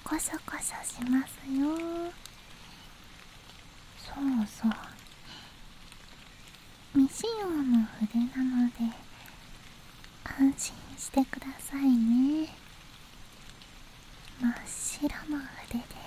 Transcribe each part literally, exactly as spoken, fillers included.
コシャコシャしますよ。そうそう、未使用の筆なので安心してくださいね。真っ白の筆です。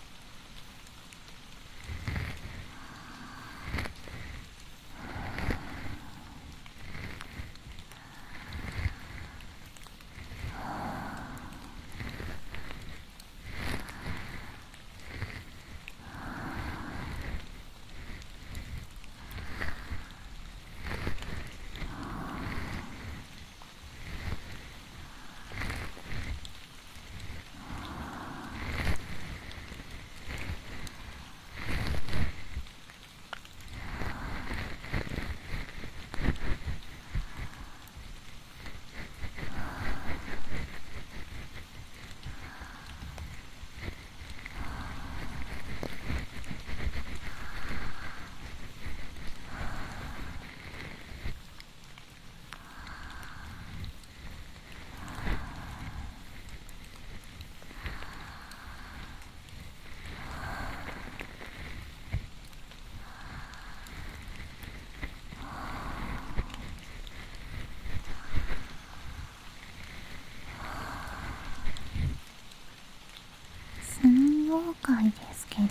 炭妖怪ですけど、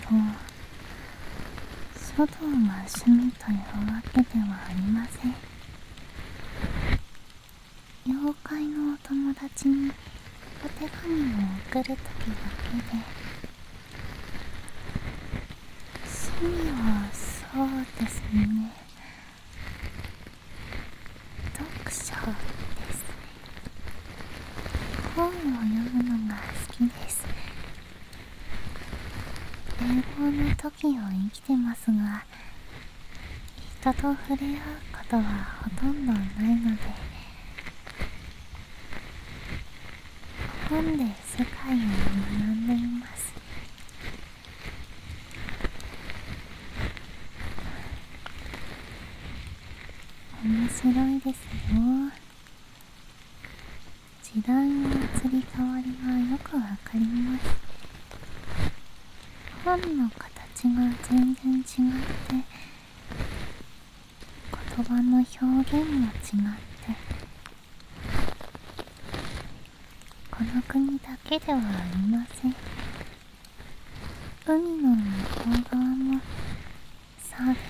書道が趣味というわけではありません。妖怪のお友達にお手紙を送るときだけで、趣味はそうですね、読書です。本を読むのが好きです。英語の時を生きてますが、人と触れ合うことはほとんどないので、本で世界を学んでいます。面白いですよ。時代の移り変わりがよくわかります。本の形が全然違って、言葉の表現も違って、この国だけではありません。海の向こう側もそうです。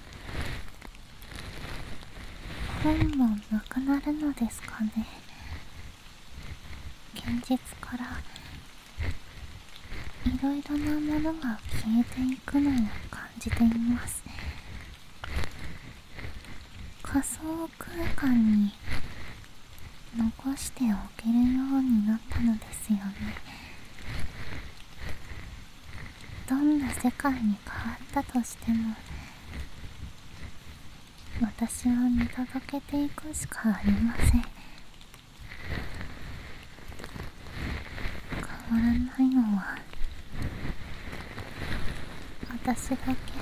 本もなくなるのですかね。現実からいろいろなものが消えていくのを感じています。仮想空間に残しておけるようになったのですよね。どんな世界に変わったとしても、私は見届けていくしかありません。変わらないのは私だけ。